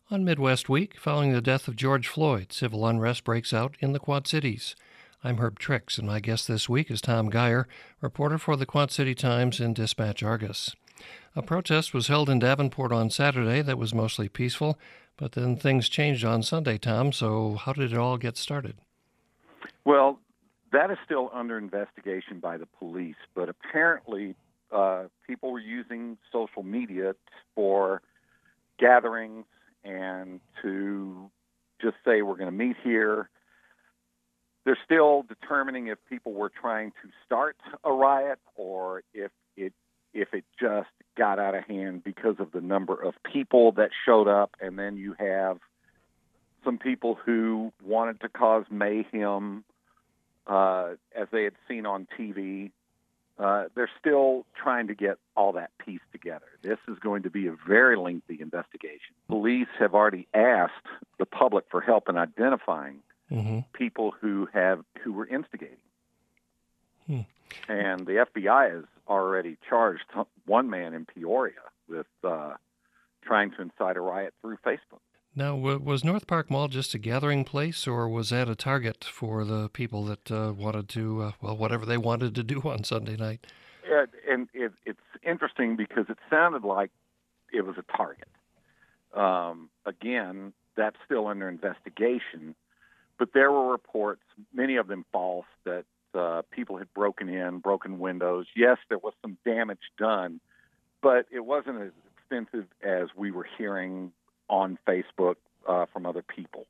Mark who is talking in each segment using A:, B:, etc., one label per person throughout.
A: On Midwest Week, following the death of George Floyd, civil unrest breaks out in the Quad Cities. I'm Herb Trix, and my guest this week is Tom Geyer, reporter for the Quad City Times and Dispatch Argus. A protest was held in Davenport on Saturday that was mostly peaceful, but then things changed on Sunday, Tom, so how did it all get started?
B: Well, that is still under investigation by the police, but apparently people were using social media for gatherings and to just say, we're going to meet here. They're still determining if people were trying to start a riot or if it just got out of hand because of the number of people that showed up. And then you have some people who wanted to cause mayhem, as they had seen on TV. They're still trying to get all that piece together. This is going to be a very lengthy investigation. Police have already asked the public for help in identifying people who were instigating. And the FBI has already charged one man in Peoria with trying to incite a riot through Facebook.
A: Now, was North Park Mall just a gathering place, or was that a target for the people that wanted to, whatever they wanted to do on Sunday night?
B: And it's interesting because it sounded like it was a target. Again, that's still under investigation, but there were reports, many of them false, that people had broken windows. Yes, there was some damage done, but it wasn't as extensive as we were hearing on Facebook from other people.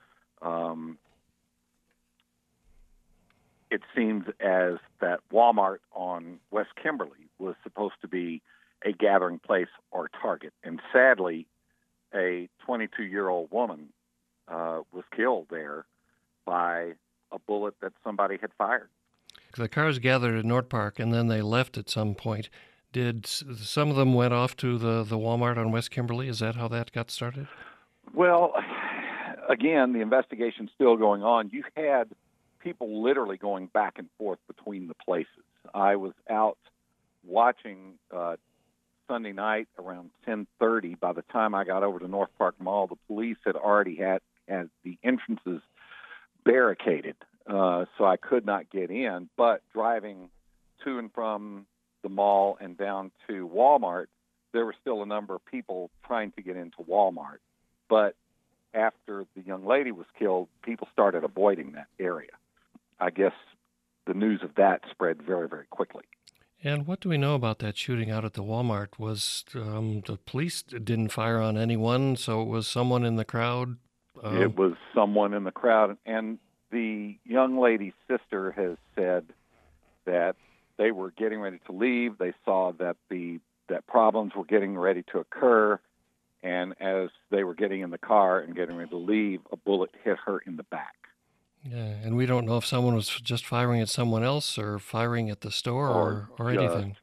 B: It seems as that Walmart on West Kimberly was supposed to be a gathering place or target. And sadly, a 22-year-old woman was killed there by a bullet that somebody had fired.
A: The cars gathered at North Park, and then they left at some point. Did some of them went off to the Walmart on West Kimberly? Is that how that got started?
B: Well, again, the investigation's still going on. You had people literally going back and forth between the places. I was out watching Sunday night around 10:30. By the time I got over to North Park Mall, the police had already had the entrances barricaded, so I could not get in. But driving to and from the mall and down to Walmart, there were still a number of people trying to get into Walmart. But after the young lady was killed, people started avoiding that area. I guess the news of that spread very, very quickly.
A: And what do we know about that shooting out at the Walmart? Was the police didn't fire on anyone, so it was someone in the crowd?
B: It was someone in the crowd. And the young lady's sister has said that they were getting ready to leave. They saw that that problems were getting ready to occur. And as they were getting in the car and getting ready to leave, a bullet hit her in the back.
A: Yeah, and we don't know if someone was just firing at someone else or firing at the store or anything.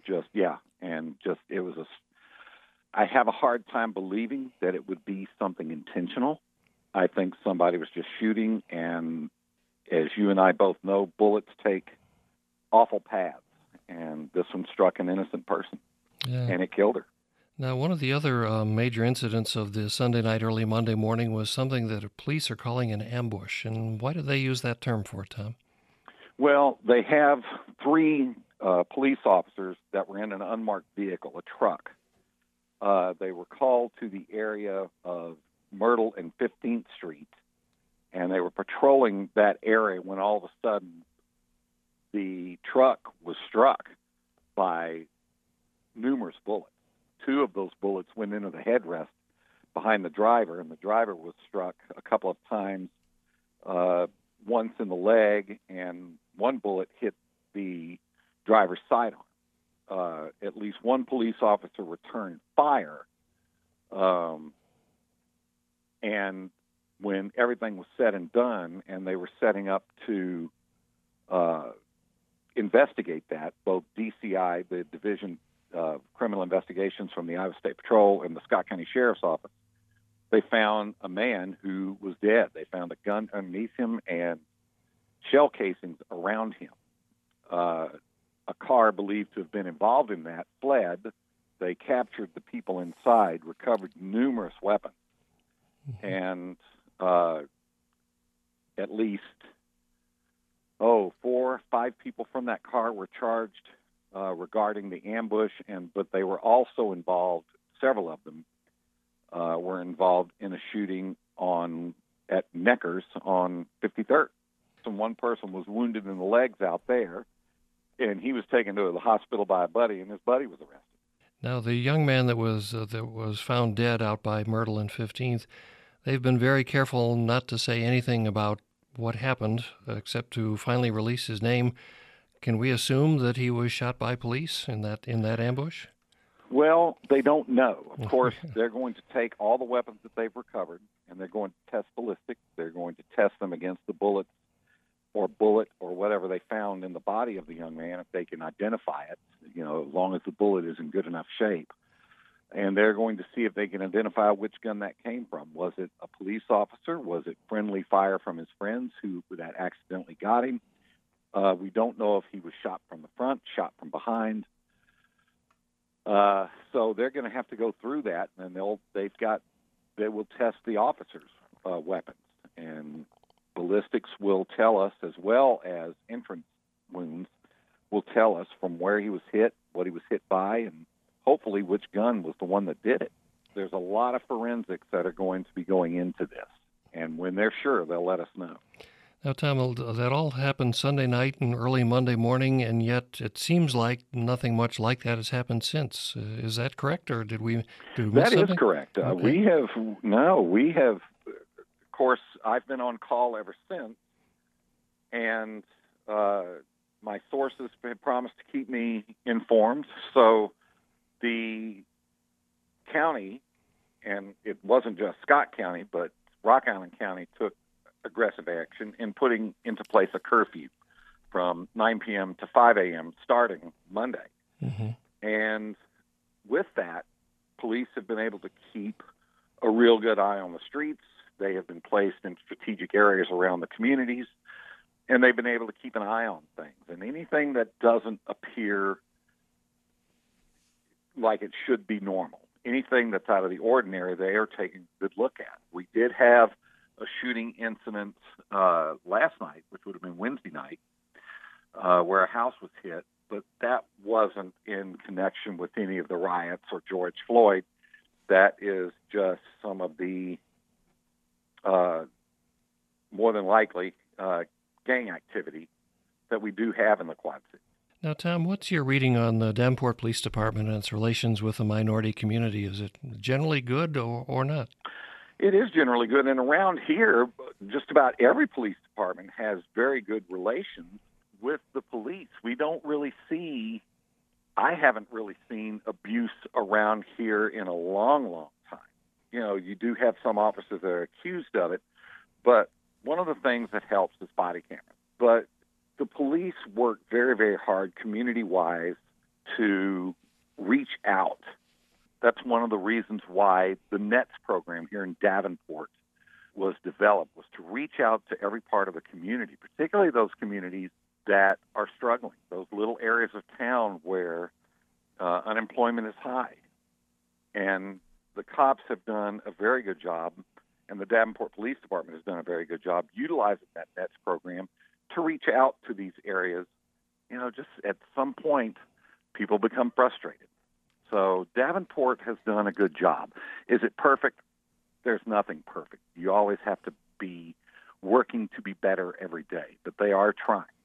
B: I have a hard time believing that it would be something intentional. I think somebody was just shooting, and as you and I both know, bullets take awful paths, and this one struck an innocent person, and it killed her.
A: Now, one of the other major incidents of the Sunday night, early Monday morning was something that police are calling an ambush. And why do they use that term for, Tom?
B: Well, they have three police officers that were in an unmarked vehicle, a truck. They were called to the area of Myrtle and 15th Street, and they were patrolling that area when all of a sudden the truck was struck by numerous bullets. Two of those bullets went into the headrest behind the driver, and the driver was struck a couple of times, once in the leg, and one bullet hit the driver's sidearm. At least one police officer returned fire, and when everything was said and done, and they were setting up to investigate that, both DCI, the Division Criminal Investigations from the Iowa State Patrol, and the Scott County Sheriff's Office, they found a man who was dead. They found a gun underneath him and shell casings around him. A car believed to have been involved in that fled. They captured the people inside, recovered numerous weapons, and at least 4 or 5 people from that car were charged regarding the ambush, but they were also involved. Several of them were involved in a shooting at Neckers on 53rd. And one person was wounded in the legs out there, and he was taken to the hospital by a buddy, and his buddy was arrested.
A: Now, the young man that was found dead out by Myrtle and 15th, they've been very careful not to say anything about what happened, except to finally release his name. Can we assume that he was shot by police in that ambush?
B: Well, they don't know. Of course, they're going to take all the weapons that they've recovered, and they're going to test ballistics. They're going to test them against the bullet or whatever they found in the body of the young man, if they can identify it, as long as the bullet is in good enough shape. And they're going to see if they can identify which gun that came from. Was it a police officer? Was it friendly fire from his friends that accidentally got him? We don't know if he was shot from the front, shot from behind. So they're going to have to go through that, and they will test the officers' weapons. And ballistics will tell us, as well as entrance wounds, will tell us from where he was hit, what he was hit by, and hopefully which gun was the one that did it. There's a lot of forensics that are going to be going into this, and when they're sure, they'll let us know.
A: Now, Tom, that all happened Sunday night and early Monday morning, and yet it seems like nothing much like that has happened since. Is that correct, or did we miss something?
B: That is correct. Okay. We have, of course, I've been on call ever since, and my sources have promised to keep me informed. So the county, and it wasn't just Scott County, but Rock Island County took aggressive action in putting into place a curfew from 9 p.m. to 5 a.m. starting Monday. Mm-hmm. And with that, police have been able to keep a real good eye on the streets. They have been placed in strategic areas around the communities, and they've been able to keep an eye on things. And anything that doesn't appear like it should be normal, anything that's out of the ordinary, they are taking a good look at. We did have a shooting incident last night, which would have been Wednesday night, where a house was hit, but that wasn't in connection with any of the riots or George Floyd. That is just some of the, more than likely, gang activity that we do have in the Quad Cities.
A: Now, Tom, what's your reading on the Davenport Police Department and its relations with the minority community? Is it generally good or not?
B: It is generally good, and around here, just about every police department has very good relations with the police. We don't really see, I haven't really seen abuse around here in a long, long time. You do have some officers that are accused of it, but one of the things that helps is body cameras. But the police work very, very hard community-wise to reach out. That's one of the reasons why the NETS program here in Davenport was developed, was to reach out to every part of the community, particularly those communities that are struggling, those little areas of town where unemployment is high. And the cops have done a very good job, and the Davenport Police Department has done a very good job utilizing that NETS program to reach out to these areas. Just at some point, people become frustrated. So Davenport has done a good job. Is it perfect? There's nothing perfect. You always have to be working to be better every day, but they are trying.